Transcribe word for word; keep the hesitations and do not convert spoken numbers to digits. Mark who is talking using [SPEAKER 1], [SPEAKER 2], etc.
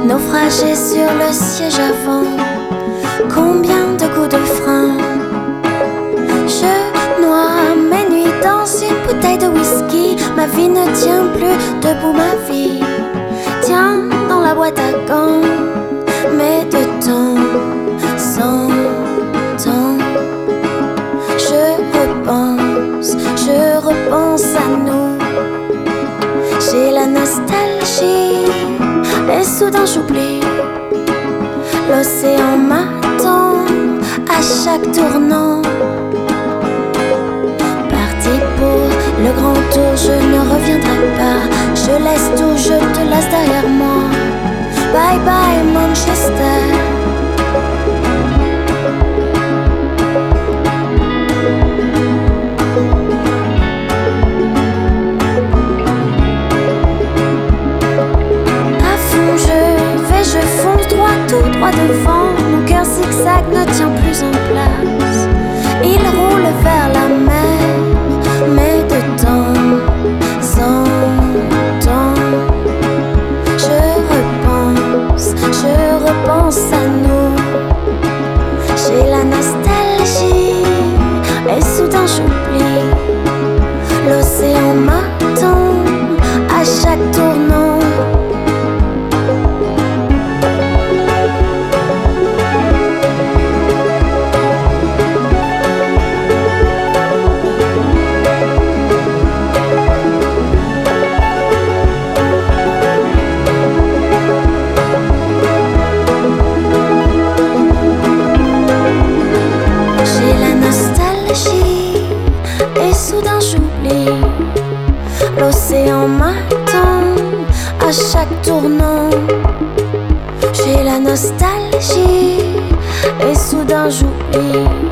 [SPEAKER 1] naufragé sur le siège avant. Combien de coups de frein. Je noie mes nuits dans une bouteille de whisky. Ma vie ne tient plus debout, ma vie tient dans la boîte à gants. Mais de temps en temps, je repense, je repense à nous. J'ai la nostalgie et soudain j'oublie. L'océan m'attend à chaque tournant. Parti pour le grand tour, je ne reviendrai pas. Je laisse tout, je te laisse derrière moi. Bye bye Manchester. À fond je vais, je fonce droit, tout droit devant. Mon cœur zigzag ne tient plus en place. Il roule vers la mer, mais de temps en temps, je repense, je repense à nous. J'ai la nostalgie et soudain j'oublie. L'océan m'attend à chaque tournant. Et soudain j'oublie. L'océan m'attend à chaque tournant. J'ai la nostalgie et soudain j'oublie.